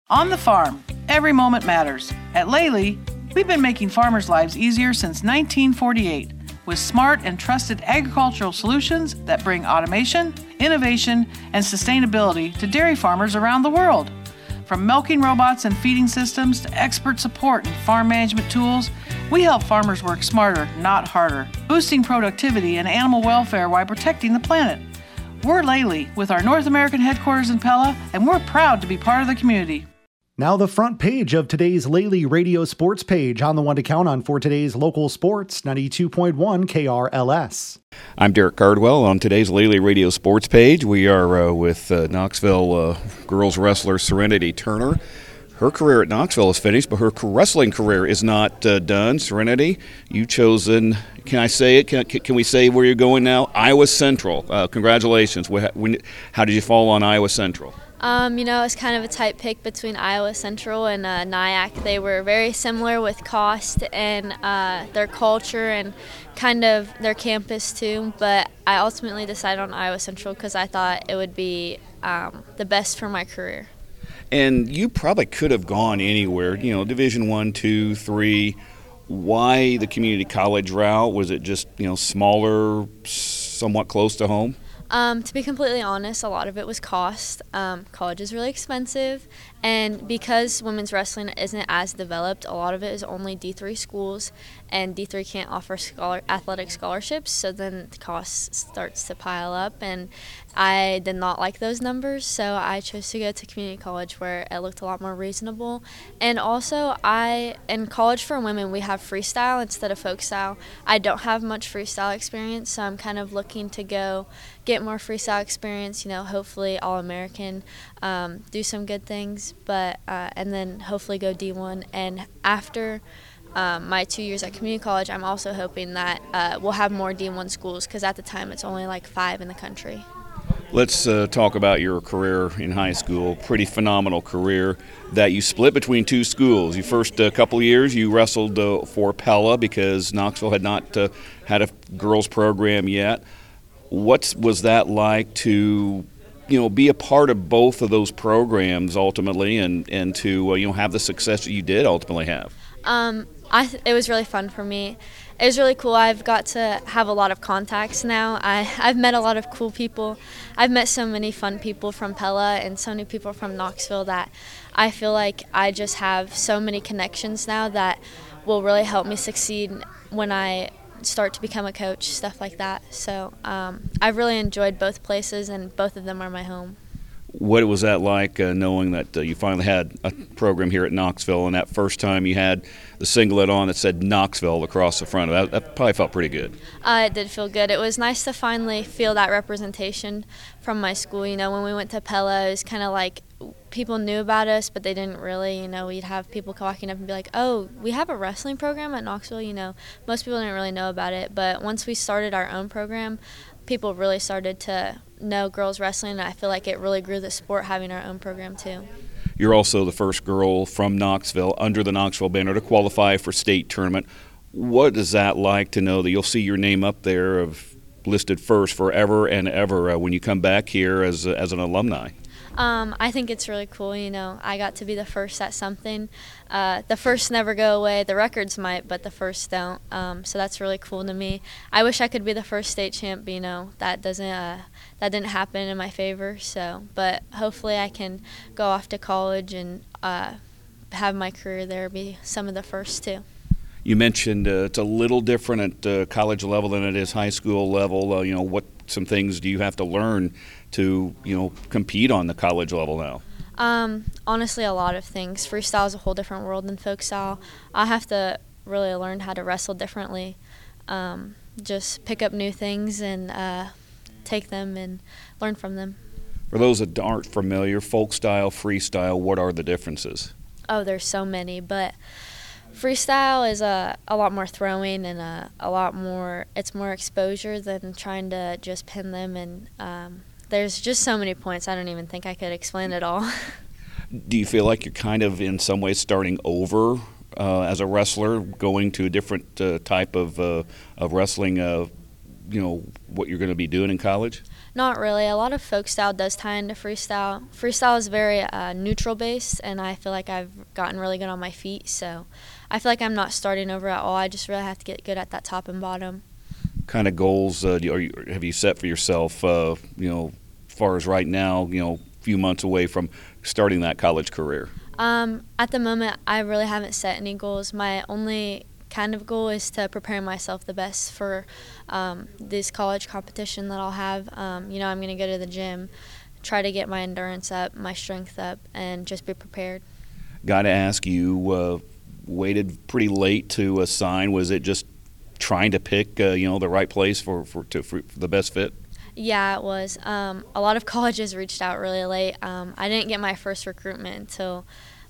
On the farm, every moment matters. At Lely, we've been making farmers' lives easier since 1948 with smart and trusted agricultural solutions that bring automation, innovation, and sustainability to dairy farmers around the world. From milking robots and feeding systems to expert support and farm management tools, we help farmers work smarter, not harder, boosting productivity and animal welfare while protecting the planet. We're Lely with our North American headquarters in Pella, and we're proud to be part of the community. Now the front page of today's Lely Radio Sports page on the one to count on for today's local sports, 92.1 KRLS. I'm Derek Cardwell. On today's Lely Radio Sports page, we are with Knoxville girls wrestler Serenity Turner. Her career at Knoxville is finished, but her wrestling career is not done. Serenity, you've chosen, can I say it? Can we say where you're going now? Iowa Central. Congratulations. How did you fall on Iowa Central? It's kind of a tight pick between Iowa Central and Nyack. They were very similar with cost and their culture and kind of their campus too, but I ultimately decided on Iowa Central because I thought it would be the best for my career. And you probably could have gone anywhere, Division I, II, III. Why the community college route? Was it just, smaller, somewhat close to home? To be completely honest, a lot of it was cost. College is really expensive, and because women's wrestling isn't as developed, a lot of it is only D3 schools, and D3 can't offer athletic scholarships, so then the cost starts to pile up, and I did not like those numbers, so I chose to go to community college where it looked a lot more reasonable. And also, in college for women, we have freestyle instead of folk style. I don't have much freestyle experience, so I'm kind of looking to go get more freestyle experience, hopefully All-American, do some good things, but and then hopefully go D1. And after my 2 years at community college, I'm also hoping that we'll have more D1 schools because at the time it's only like 5 in the country. Let's talk about your career in high school. Pretty phenomenal career that you split between two schools. Your first couple of years you wrestled for Pella because Knoxville had not had a girls program yet. What was that like to be a part of both of those programs ultimately and to have the success that you did ultimately have? It was really fun for me. It was really cool. I've got to have a lot of contacts now. I've met a lot of cool people. I've met so many fun people from Pella and so many people from Knoxville that I feel like I just have so many connections now that will really help me succeed when I start to become a coach, stuff like that. So I've really enjoyed both places, and both of them are my home. What was that like knowing that you finally had a program here at Knoxville, and that first time you had the singlet on that said Knoxville across the front? That probably felt pretty good. It did feel good. It was nice to finally feel that representation from my school. When we went to Pella, it was kind of like people knew about us, but they didn't really, we'd have people walking up and be like, oh, we have a wrestling program at Knoxville. Most people didn't really know about it, but once we started our own program, people really started to know girls wrestling, and I feel like it really grew the sport having our own program too. You're also the first girl from Knoxville under the Knoxville banner to qualify for state tournament. What is that like to know that you'll see your name up there listed first forever and ever when you come back here as an alumni? I think it's really cool. I got to be the first at something. The firsts never go away. The records might, but the firsts don't. So that's really cool to me. I wish I could be the first state champ, but that didn't happen in my favor. So, but hopefully I can go off to college and have my career there be some of the first too. You mentioned it's a little different at college level than it is high school level. What some things do you have to learn to compete on the college level now? Honestly, a lot of things. Freestyle is a whole different world than folk style. I have to really learn how to wrestle differently. Just pick up new things and take them and learn from them. For those that aren't familiar, folk style, freestyle, what are the differences? Oh, there's so many, but freestyle is a lot more throwing and it's more exposure than trying to just pin them, and there's just so many points. I don't even think I could explain it all. Do you feel like you're kind of in some ways starting over as a wrestler, going to a different type of wrestling, what you're going to be doing in college? Not really. A lot of folk style does tie into freestyle. Freestyle is very neutral based, and I feel like I've gotten really good on my feet, so I feel like I'm not starting over at all. I just really have to get good at that top and bottom. Kind of goals have you set for yourself, as far as right now, a few months away from starting that college career? At the moment, I really haven't set any goals. My only kind of goal is to prepare myself the best for this college competition that I'll have. I'm going to go to the gym, try to get my endurance up, my strength up, and just be prepared. Got to ask, you waited pretty late to sign. Was it just trying to pick the right place for the best fit? Yeah, it was. A lot of colleges reached out really late. I didn't get my first recruitment until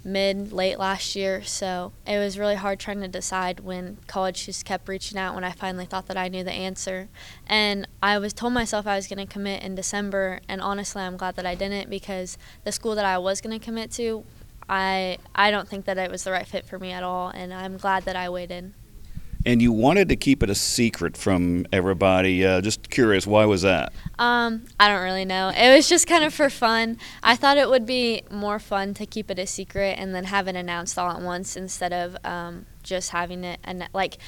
late last year, so it was really hard trying to decide when college just kept reaching out when I finally thought that I knew the answer. And I told myself I was going to commit in December, and honestly I'm glad that I didn't, because the school that I was going to commit to, I don't think that it was the right fit for me at all, and I'm glad that I waited. And you wanted to keep it a secret from everybody. Just curious, why was that? I don't really know. It was just kind of for fun. I thought it would be more fun to keep it a secret and then have it announced all at once instead of just having it. And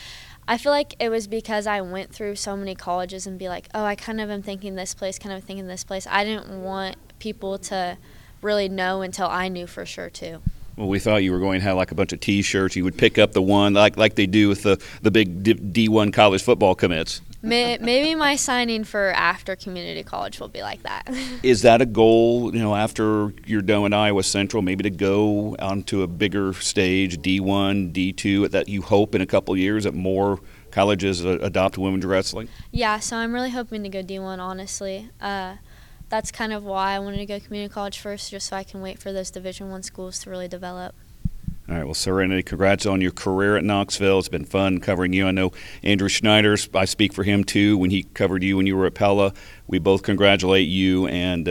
I feel like it was because I went through so many colleges and be like, oh, I kind of am thinking this place, kind of thinking this place. I didn't want people to really know until I knew for sure too. Well, we thought you were going to have like a bunch of T-shirts. You would pick up the one like they do with the big D1 college football commits. Maybe my signing for after community college will be like that. Is that a goal, after you're done with Iowa Central, maybe to go onto a bigger stage, D1, D2, that you hope in a couple of years that more colleges adopt women's wrestling? Yeah, so I'm really hoping to go D1, honestly. That's kind of why I wanted to go community college first, just so I can wait for those Division I schools to really develop. All right, well, Serenity, congrats on your career at Knoxville. It's been fun covering you. I know Andrew Schneider, I speak for him too, when he covered you when you were at Pella. We both congratulate you, and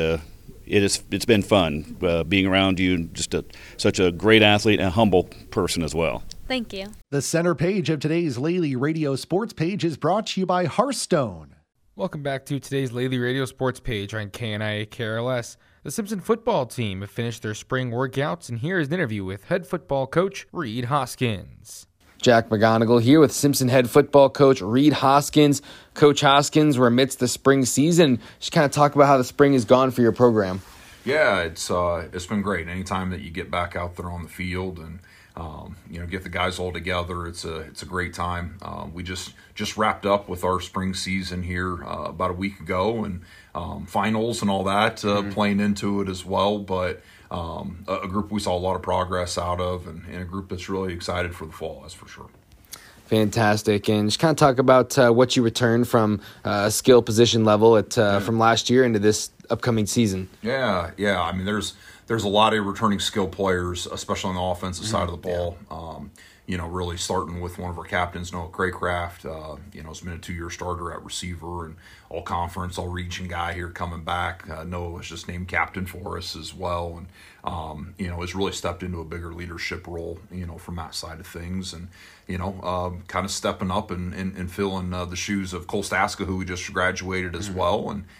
it's been fun being around you, just such a great athlete and a humble person as well. Thank you. The center page of today's Lely Radio Sports Page is brought to you by Hearthstone. Welcome back to today's Lely Radio Sports Page on KNIA KRLS. The Simpson football team have finished their spring workouts, and here is an interview with head football coach Reed Hoskins. Jack McGonigal here with Simpson head football coach Reed Hoskins. Coach Hoskins, we're amidst the spring season. Just kind of talk about how the spring has gone for your program. Yeah, it's been great. Anytime that you get back out there on the field and get the guys all together, it's a great time. We just wrapped up with our spring season here about a week ago, and finals and all that playing into it as well. But a group we saw a lot of progress out of, and a group that's really excited for the fall, that's for sure. Fantastic. And just kind of talk about what you returned from skill position level from last year into this upcoming season. Yeah. I mean, there's a lot of returning skill players, especially on the offensive side of the ball. Really starting with one of our captains, Noah Craycraft. Has been a 2-year starter at receiver and all-conference, all-region guy here coming back. Noah was just named captain for us as well, and has really stepped into a bigger leadership role, from that side of things, and kind of stepping up and filling the shoes of Cole Staska, who we just graduated as well, and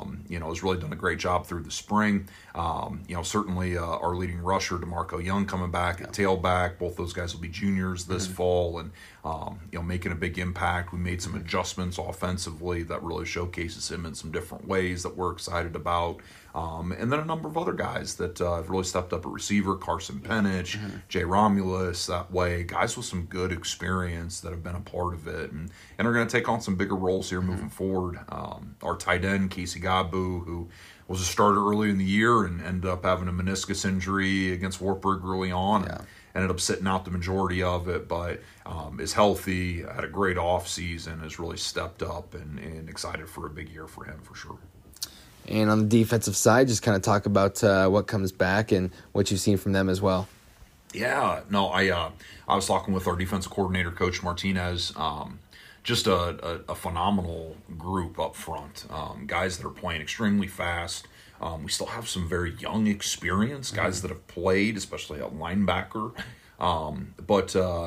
has really done a great job through the spring. Certainly our leading rusher, DeMarco Young, coming back at tailback. Both those guys will be juniors this fall, and making a big impact. We made some adjustments offensively that really showcases him in some different ways that we're excited about. And then a number of other guys that have really stepped up at receiver, Carson Penich, Jay Romulus, that way, guys with some good experience that have been a part of it and are going to take on some bigger roles here moving forward. Our tight end, Casey Gabu, who was a starter early in the year and ended up having a meniscus injury against Wartburg early on. Yeah. Ended up sitting out the majority of it, but is healthy, had a great offseason, has really stepped up and excited for a big year for him for sure. And on the defensive side, just kind of talk about what comes back and what you've seen from them as well. Yeah, no, I was talking with our defensive coordinator, Coach Martinez. Just a phenomenal group up front. Guys that are playing extremely fast. We still have some very young experience, guys that have played, especially at linebacker. But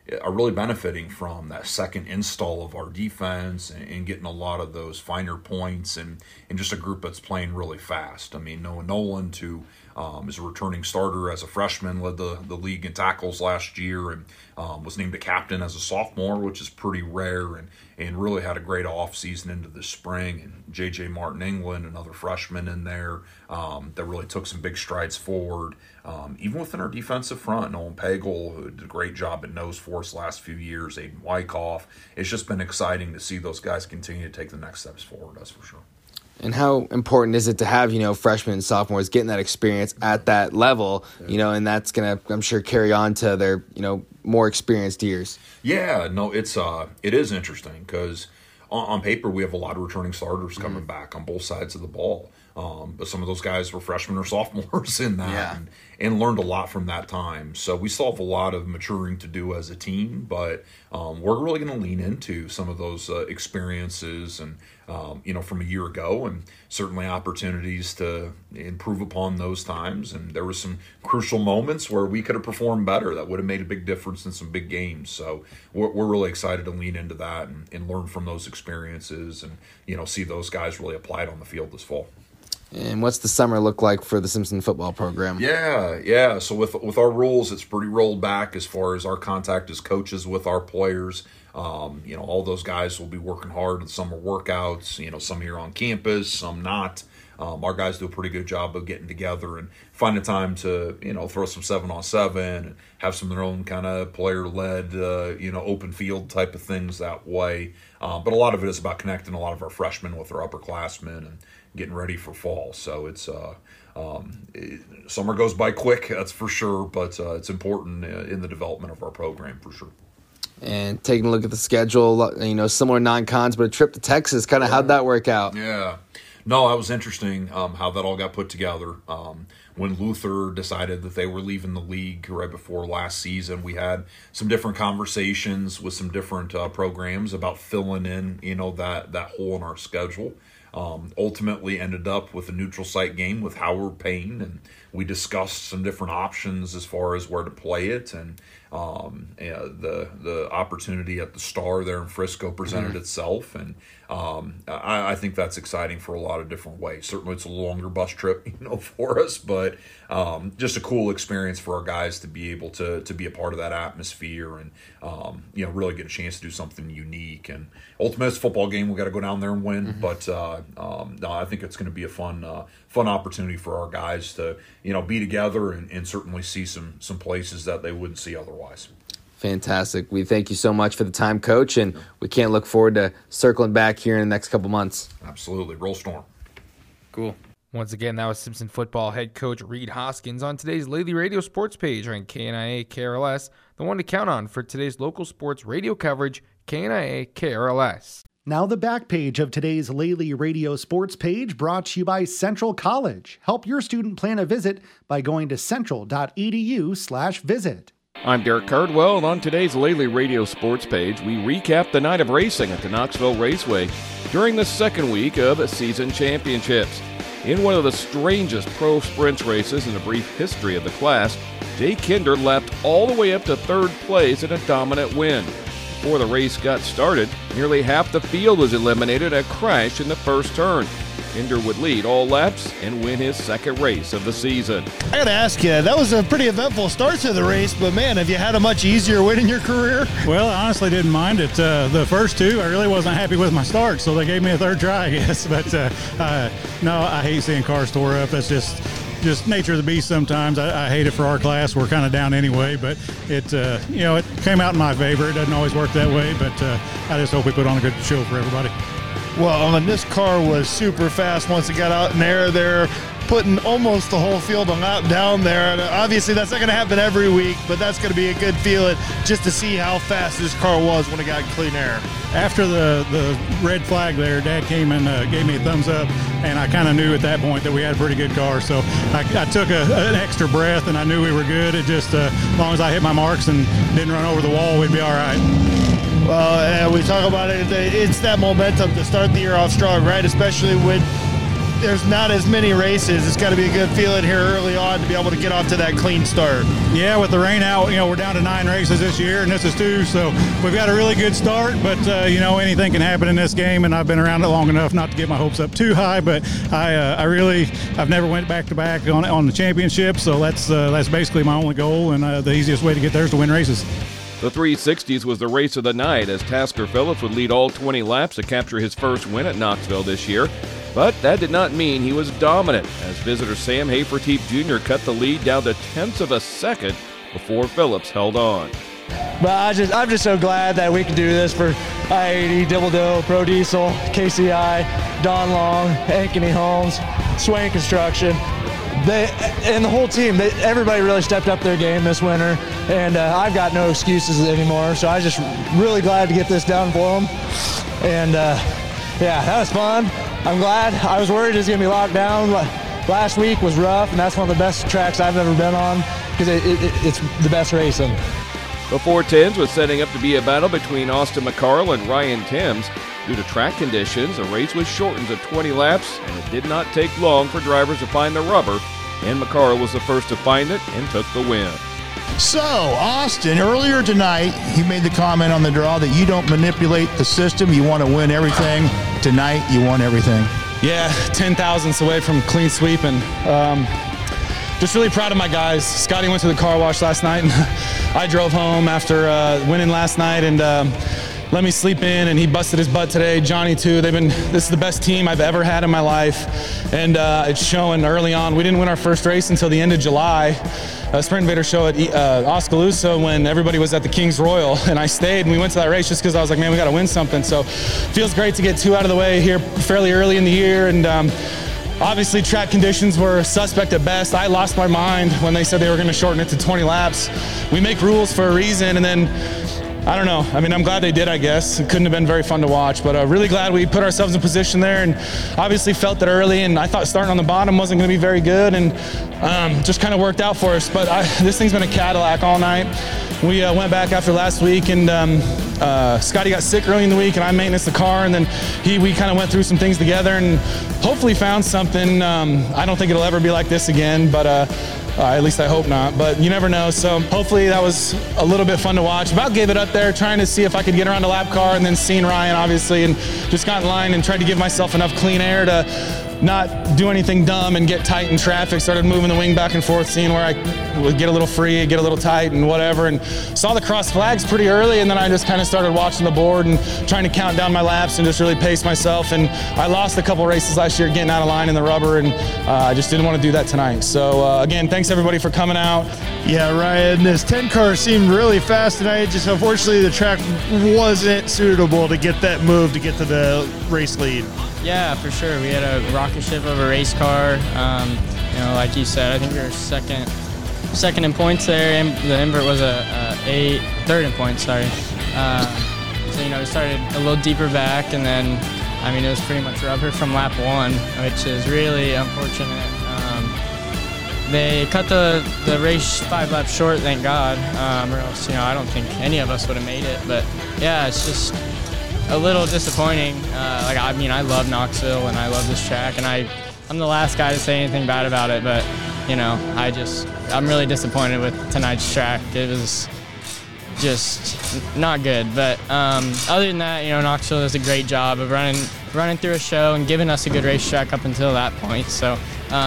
are really benefiting from that second install of our defense and getting a lot of those finer points and just a group that's playing really fast. I mean, Noah Noland, who is a returning starter as a freshman, led the league in tackles last year and was named a captain as a sophomore, which is pretty rare, and really had a great offseason into the spring. And J.J. Martin England, another freshman in there that really took some big strides forward. Even within our defensive front, Nolan Pagel, who did a great job at nose for us last few years, Aiden Wyckoff. It's just been exciting to see those guys continue to take the next steps forward, that's for sure. And how important is it to have, freshmen and sophomores getting that experience at that level, and that's going to, I'm sure, carry on to their, more experienced years? Yeah, no, it is interesting because on paper we have a lot of returning starters coming back on both sides of the ball. But some of those guys were freshmen or sophomores in that and learned a lot from that time. So we still have a lot of maturing to do as a team, but we're really going to lean into some of those experiences and, from a year ago, and certainly opportunities to improve upon those times. And there were some crucial moments where we could have performed better that would have made a big difference in some big games. So we're really excited to lean into that and learn from those experiences and, see those guys really applied on the field this fall. And what's the summer look like for the Simpson football program? Yeah. So with our rules, it's pretty rolled back as far as our contact as coaches with our players. All those guys will be working hard in summer workouts, some here on campus, some not. Our guys do a pretty good job of getting together and finding time to, throw some 7-on-7 and have some of their own kind of player-led, open field type of things that way. But a lot of it is about connecting a lot of our freshmen with our upperclassmen and getting ready for fall. So it's summer goes by quick, that's for sure, but it's important in the development of our program for sure. And taking a look at the schedule, similar non-cons, but a trip to Texas, kind of how'd that work out? Yeah. No, that was interesting how that all got put together. When Luther decided that they were leaving the league right before last season, we had some different conversations with some different programs about filling in, that hole in our schedule. Ultimately ended up with a neutral site game with Howard Payne, and we discussed some different options as far as where to play it, and the opportunity at the Star there in Frisco presented itself, and I think that's exciting for a lot of different ways. Certainly it's a longer bus trip, for us, but just a cool experience for our guys to be able to be a part of that atmosphere and really get a chance to do something unique. And ultimately it's a football game, we got to go down there and win, but no, I think it's going to be a fun opportunity for our guys to be together and certainly see some places that they wouldn't see otherwise. Fantastic. We thank you so much for the time, Coach, and we can't look forward to circling back here in the next couple months. Absolutely. Roll Storm. Cool. Once again, that was Simpson football head coach Reed Hoskins on today's Lately Radio Sports page on KNIA KRLS, the one to count on for today's local sports radio coverage, KNIA KRLS. Now the back page of today's Lately Radio Sports page, brought to you by Central College. Help your student plan a visit by going to central.edu/visit. I'm Derek Cardwell, and on today's Lately Radio Sports page, we recap the night of racing at the Knoxville Raceway during the second week of season championships. In one of the strangest pro sprints races in the brief history of the class, Jay Kinder leapt all the way up to third place in a dominant win. Before the race got started, nearly half the field was eliminated at a crash in the first turn. Kinder would lead all laps and win his second race of the season. I gotta ask you, that was a pretty eventful start to the race, but man, have you had a much easier win in your career? Well, I honestly didn't mind it. The first two, I really wasn't happy with my start, so they gave me a third try, I guess. But no, I hate seeing cars tore up. That's just nature of the beast sometimes. I hate it for our class. We're kind of down anyway, but it it came out in my favor. It doesn't always work that way, but I just hope we put on a good show for everybody. Well, and this car was super fast once it got out in air there, putting almost the whole field on lap down there. And obviously that's not going to happen every week, but that's going to be a good feeling just to see how fast this car was when it got in clean air. After the red flag there, Dad came and gave me a thumbs up, and I kind of knew at that point that we had a pretty good car. So I took an extra breath, and I knew we were good. It just, as long as I hit my marks and didn't run over the wall, we'd be all right. Well, we talk about it. It's that momentum to start the year off strong, right? Especially when there's not as many races, it's got to be a good feeling here early on to be able to get off to that clean start. Yeah, with the rain out, we're down to 9 races this year, and this is 2, so we've got a really good start, but, anything can happen in this game, and I've been around it long enough not to get my hopes up too high, but I've never went back-to-back on the championship, so that's basically my only goal, and the easiest way to get there is to win races. The 360s was the race of the night as Tasker Phillips would lead all 20 laps to capture his first win at Knoxville this year. But that did not mean he was dominant as visitor Sam Haferteep Jr. cut the lead down to tenths of a second before Phillips held on. But I'm just so glad that we can do this for I-80, Double Doe, Pro Diesel, KCI, Don Long, Ankeny Homes, Swain Construction. And the whole team, everybody really stepped up their game this winter, and I've got no excuses anymore, so I was just really glad to get this done for them. And that was fun. I'm glad. I was worried it was going to be locked down. Last week was rough, and that's one of the best tracks I've ever been on because it's the best racing. The 410s was setting up to be a battle between Austin McCarl and Ryan Timms. Due to track conditions, the race was shortened to 20 laps, and it did not take long for drivers to find the rubber, and McCarl was the first to find it and took the win. So, Austin, earlier tonight, he made the comment on the draw that you don't manipulate the system. You want to win everything. Tonight, you won everything. Yeah, 10 thousandths away from clean sweep, and just really proud of my guys. Scotty went to the car wash last night, and I drove home after winning last night, and let me sleep in, and he busted his butt today. Johnny too. This is the best team I've ever had in my life, and it's showing early on. We didn't win our first race until the end of July, a Sprint Invader show at Oskaloosa when everybody was at the Kings Royal, and I stayed, and we went to that race just because I was like, man, we got to win something. So feels great to get 2 out of the way here fairly early in the year, and obviously track conditions were suspect at best. I lost my mind when they said they were going to shorten it to 20 laps. We make rules for a reason, and then I don't know. I mean, I'm glad they did, I guess. It couldn't have been very fun to watch, but really glad we put ourselves in position there, and obviously felt that early, and I thought starting on the bottom wasn't going to be very good, and just kind of worked out for us. But this thing's been a Cadillac all night. We went back after last week, and Scotty got sick early in the week, and I maintenanced the car, and then we kind of went through some things together and hopefully found something. I don't think it'll ever be like this again, but at least I hope not, but you never know. So hopefully that was a little bit fun to watch. About gave it up there, trying to see if I could get around a lap car, and then seeing Ryan, obviously, and just got in line and tried to give myself enough clean air to not do anything dumb and get tight in traffic. Started moving the wing back and forth, seeing where I would get a little free, get a little tight and whatever, and saw the cross flags pretty early, and then I just kind of started watching the board and trying to count down my laps and just really pace myself. And I lost a couple races last year getting out of line in the rubber, and I just didn't want to do that tonight. So again, thanks everybody for coming out. Yeah, Ryan, this 10 car seemed really fast tonight. Just unfortunately the track wasn't suitable to get that move to get to the race lead. Yeah, for sure. We had a rocket ship of a race car. Like you said, I think we were second in points there, and the invert was third in points. Sorry. We started a little deeper back, and then it was pretty much rubber from lap 1, which is really unfortunate. They cut the race 5 laps short, thank God, or else I don't think any of us would have made it. But yeah, it's just a little disappointing. I love Knoxville and I love this track, and I'm the last guy to say anything bad about it, but I'm really disappointed with tonight's track. It was just not good, but other than that, Knoxville does a great job of running through a show and giving us a good racetrack up until that point. So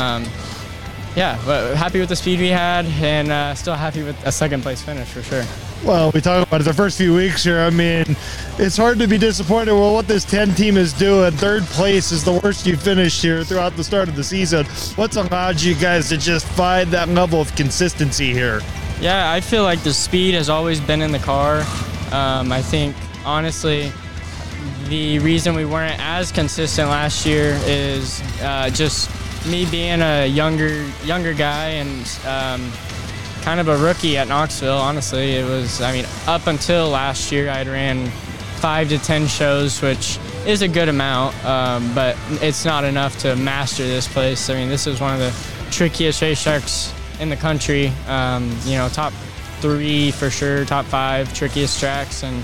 but happy with the speed we had, and still happy with a second place finish for sure. Well, we talk about it the first few weeks here. It's hard to be disappointed with what this 10 team is doing. Third place is the worst you finished here throughout the start of the season. What's allowed you guys to just find that level of consistency here? Yeah, I feel like the speed has always been in the car. I think, honestly, the reason we weren't as consistent last year is just me being a younger guy and kind of a rookie at Knoxville. Honestly, it was, up until last year, I'd ran 5 to 10 shows, which is a good amount, but it's not enough to master this place. This is one of the trickiest racetracks in the country. Top 3 for sure, top 5 trickiest tracks, and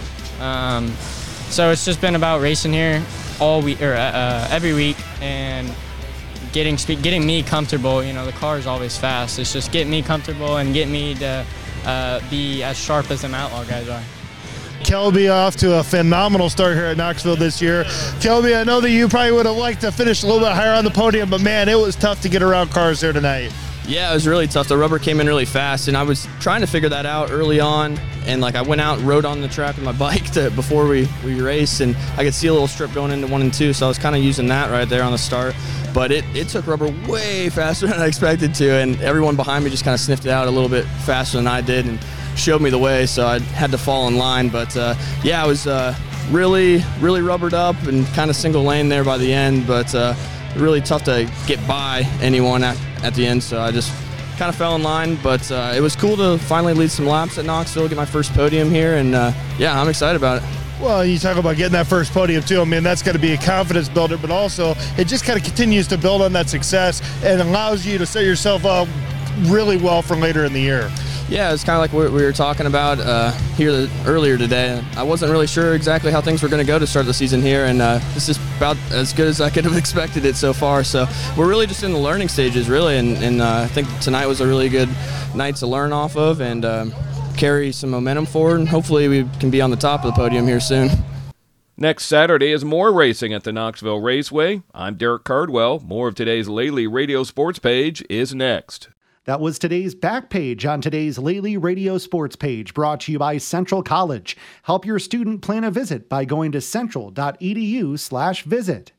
so it's just been about racing here all week or every week, and getting me comfortable. You know, the car is always fast. It's just getting me comfortable and getting me to be as sharp as them outlaw guys are. Kelby off to a phenomenal start here at Knoxville this year. Kelby, I know that you probably would have liked to finish a little bit higher on the podium, but man, it was tough to get around cars there tonight. Yeah, it was really tough. The rubber came in really fast, and I was trying to figure that out early on. And I went out and rode on the track with my bike before we raced, and I could see a little strip going into 1 and 2, so I was kind of using that right there on the start. But it took rubber way faster than I expected to, and everyone behind me just kind of sniffed it out a little bit faster than I did and showed me the way, so I had to fall in line. But yeah, I was really rubbered up and kind of single lane there by the end, but really tough to get by anyone at the end, so I just kind of fell in line. But it was cool to finally lead some laps at Knoxville, get my first podium here, and yeah, I'm excited about it. Well, you talk about getting that first podium too. I mean, that's got to be a confidence builder, but also it just kind of continues to build on that success and allows you to set yourself up really well for later in the year. Yeah, it's kind of like what we were talking about here earlier today. I wasn't really sure exactly how things were going to go to start the season here, and this is about as good as I could have expected it so far. So we're really just in the learning stages, really, and I think tonight was a really good night to learn off of and carry some momentum forward, and hopefully we can be on the top of the podium here soon. Next Saturday is more racing at the Knoxville Raceway. I'm Derek Cardwell. More of today's Lely Radio Sports Page is next. That was today's back page on today's Lely Radio Sports Page, brought to you by Central College. Help your student plan a visit by going to central.edu/visit.